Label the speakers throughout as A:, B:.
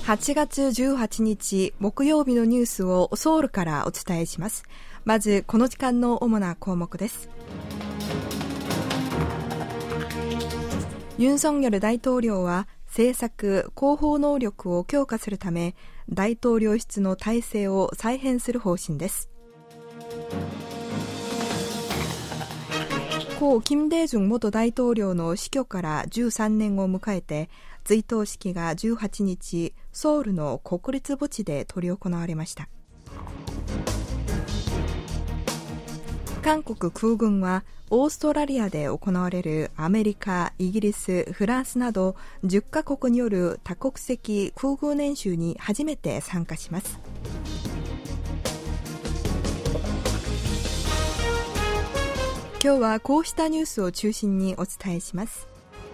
A: 8月18日木曜日のニュースをソウルからお伝えします。まずこの時間の主な項目です。ユン・ソンニョル大統領は政策・広報能力を強化するため大統領室の体制を再編する方針です。故金大中元大統領の死去から13年を迎えて追悼式が18日ソウルの国立墓地で執り行われました。韓国空軍はオーストラリアで行われるアメリカ、イギリス、フランスなど10カ国による多国籍空軍演習に初めて参加します。今日はこうしたニュースを中心にお伝えします。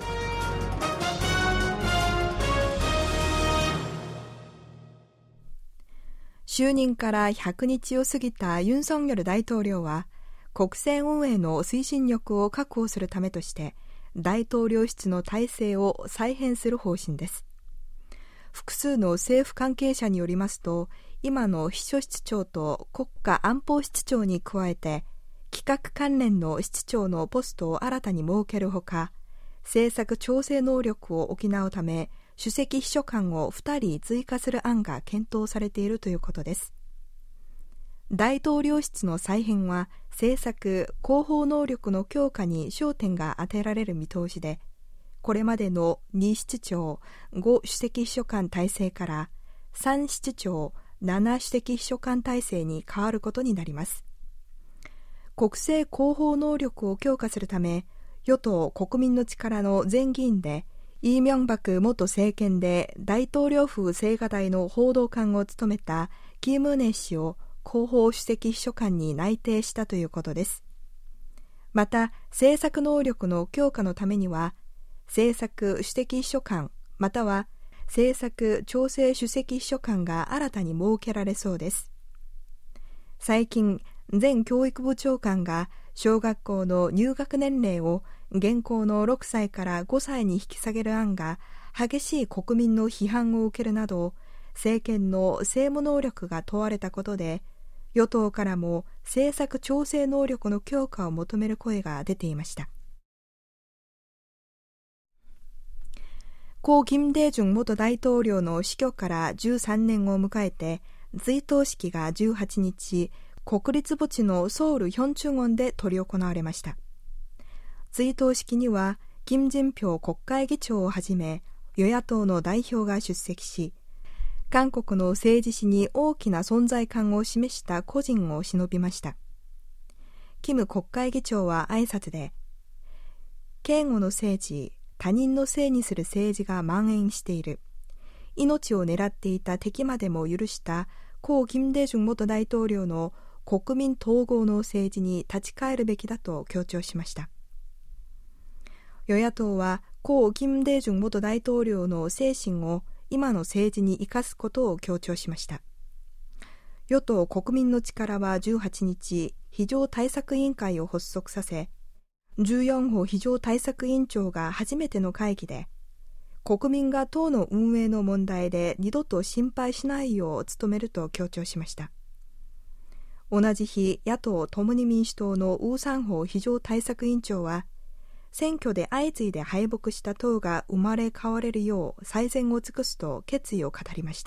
A: 就任から100日を過ぎたユン・ソンニョル大統領は国政運営の推進力を確保するためとして大統領室の体制を再編する方針です。複数の政府関係者によりますと、今の秘書室長と国家安保室長に加えて企画関連の室長のポストを新たに設けるほか、政策調整能力を補うため首席秘書官を2人追加する案が検討されているということです。大統領室の再編は政策・広報能力の強化に焦点が当てられる見通しで、これまでの2室長、5首席秘書官体制から3室長、7首席秘書官体制に変わることになります。国政広報能力を強化するため、与党国民の力の前議員でイ・ミョンバク元政権で大統領府青瓦台の報道官を務めたキム・ネ氏を広報首席秘書官に内定したということです。また政策能力の強化のためには政策首席秘書官または政策調整首席秘書官が新たに設けられそうです。最近前教育部長官が小学校の入学年齢を現行の6歳から5歳に引き下げる案が激しい国民の批判を受けるなど政権の政務能力が問われたことで、与党からも政策調整能力の強化を求める声が出ていました。故金大中元大統領の死去から13年を迎えて追悼式が18日国立墓地のソウルヒョンチュンウォンで執り行われました。追悼式には金chính平国会議長をはじめ与野党の代表が出席し、韓国の政治史に大きな存在感を示した個人を偲びました。キム国会議長は挨拶で、警護の政治、他人のせいにする政治が蔓延している。命を狙っていた敵までも許した故金大中元大統領の国民統合の政治に立ち返るべきだと強調しました。与野党は故金大中元大統領の精神を今の政治に生かすことを強調しました。与党国民の力は18日、非常対策委員会を発足させ、14号非常対策委員長が初めての会議で、国民が党の運営の問題で二度と心配しないよう努めると強調しました。同じ日、野党共に民主党のウーサンホー非常対策委員長は、選挙で相次いで敗北した党が生まれ変われるよう最善を尽くすと決意を語りました。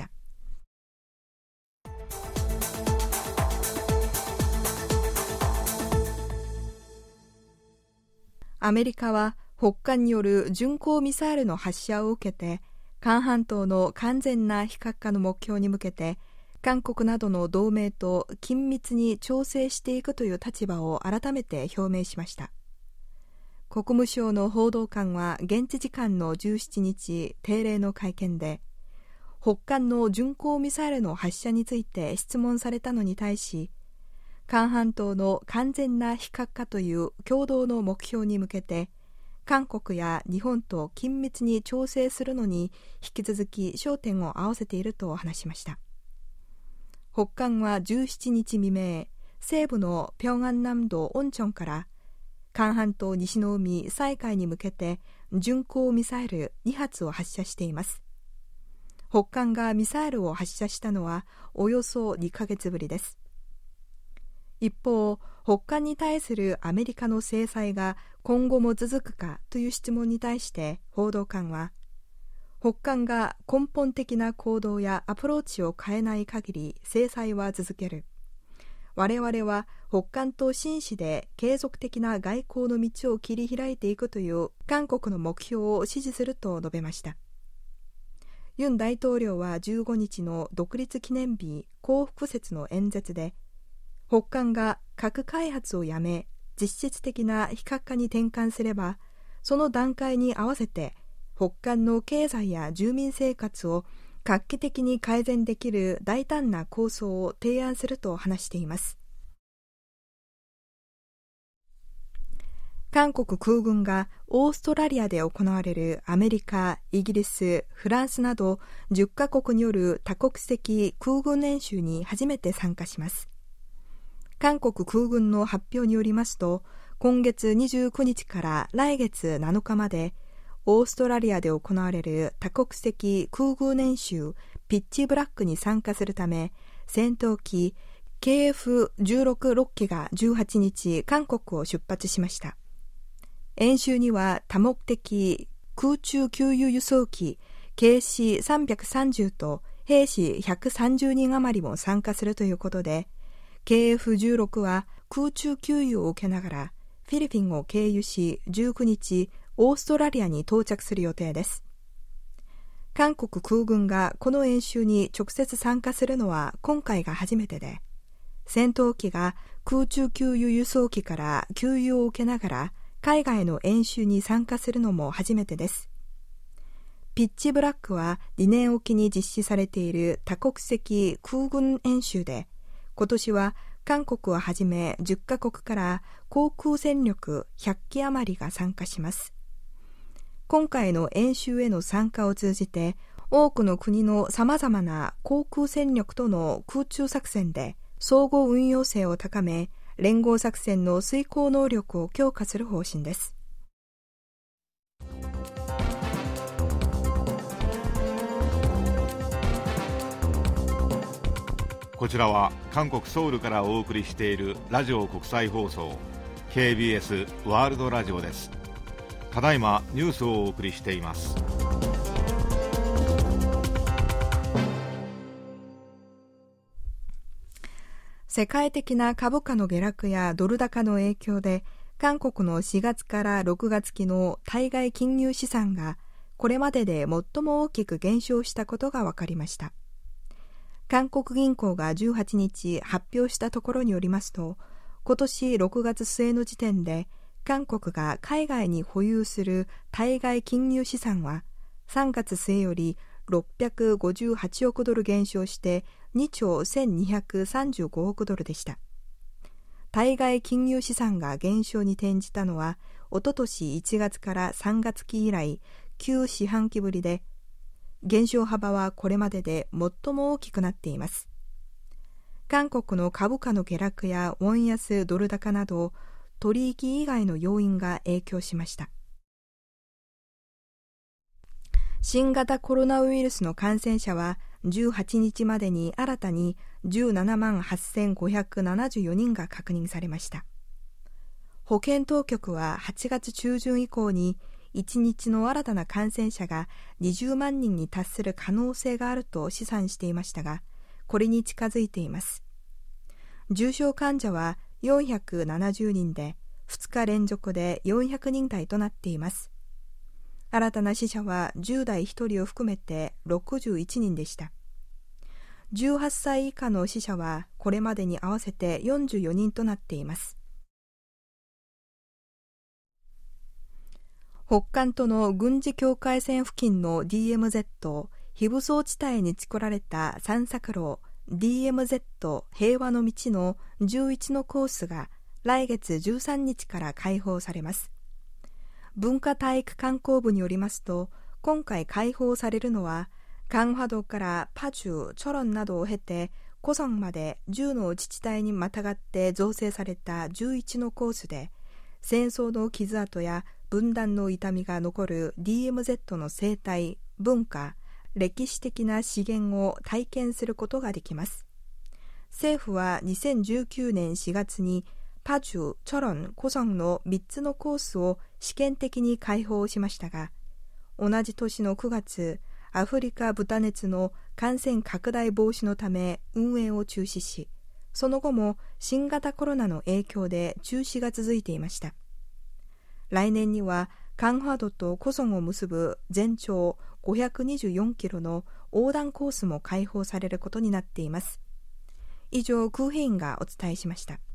A: アメリカは北韓による巡航ミサイルの発射を受けて、韓半島の完全な非核化の目標に向けて、韓国などの同盟と緊密に調整していくという立場を改めて表明しました。国務省の報道官は現地時間の17日定例の会見で、北韓の巡航ミサイルの発射について質問されたのに対し、韓半島の完全な非核化という共同の目標に向けて韓国や日本と緊密に調整するのに引き続き焦点を合わせていると話しました。北韓は17日未明、西部の平安南道온천から韓半島西の海西海に向けて巡航ミサイル2発を発射しています。 北韓がミサイルを発射したのはおよそ2ヶ月ぶりです。一方、北韓に対するアメリカの制裁が今後も続くかという質問に対して報道官は、北韓が根本的な行動やアプローチを変えない限り制裁は続ける。我々は北韓と真摯で継続的な外交の道を切り開いていくという韓国の目標を支持すると述べました。ユン大統領は15日の独立記念日光復節の演説で、北韓が核開発をやめ実質的な非核化に転換すれば、その段階に合わせて北韓の経済や住民生活を画期的に改善できる大胆な構想を提案すると話しています。韓国空軍がオーストラリアで行われるアメリカ、イギリス、フランスなど10カ国による多国籍空軍演習に初めて参加します。韓国空軍の発表によりますと、今月29日から来月7日までオーストラリアで行われる多国籍空軍演習ピッチブラックに参加するため、戦闘機 KF-16 機が18日韓国を出発しました。演習には多目的空中給油輸送機 KC-330 と兵士130人余りも参加するということで、KF-16 は空中給油を受けながらフィリピンを経由し19日オーストラリアに到着する予定です。韓国空軍がこの演習に直接参加するのは今回が初めてで、戦闘機が空中給油輸送機から給油を受けながら海外の演習に参加するのも初めてです。ピッチブラックは2年おきに実施されている多国籍空軍演習で、今年は韓国をはじめ10カ国から航空戦力100機余りが参加します。今回の演習への参加を通じて、多くの国の様々な航空戦力との空中作戦で相互運用性を高め、連合作戦の遂行能力を強化する方針です。
B: こちらは韓国ソウルからお送りしているラジオ国際放送 KBS ワールドラジオです。ただいまニュースをお送りしています。
A: 世界的な株価の下落やドル高の影響で、韓国の4月から6月期の対外金融資産がこれまでで最も大きく減少したことが分かりました。韓国銀行が18日発表したところによりますと、今年6月末の時点で韓国が海外に保有する対外金融資産は3月末より658億ドル減少して2兆1235億ドルでした。対外金融資産が減少に転じたのはおととし1月から3月期以来9四半期ぶりで、減少幅はこれまでで最も大きくなっています。韓国の株価の下落やウォン安ドル高など取引以外の要因が影響しました。新型コロナウイルスの感染者は18日までに新たに17万8574人が確認されました。保健当局は8月中旬以降に1日の新たな感染者が20万人に達する可能性があると試算していましたが、これに近づいています。重症患者は470人で、2日連続で400人台となっています。新たな死者は10代1人を含めて61人でした。18歳以下の死者はこれまでに合わせて44人となっています。北韓との軍事境界線付近の DMZ 非武装地帯に作られた散策路 DMZ 平和の道の11のコースが来月13日から開放されます。文化体育観光部によりますと、今回開放されるのは강화道からパジュ、チョロンなどを経てコソンまで10の自治体にまたがって造成された11のコースで、戦争の傷跡や分断の痛みが残る DMZ の生態、文化、 歴史的な資源を体験することができます。政府は2019年4月にパジュ、チョロン、コソンの3つのコースを試験的に開放しましたが、同じ年の9月、アフリカ豚熱の感染拡大防止のため運営を中止し、その後も新型コロナの影響で中止が続いていました。来年にはカンハドとコソンを結ぶ全長524キロの横断コースも開放されることになっています。以上、クーヘインがお伝えしました。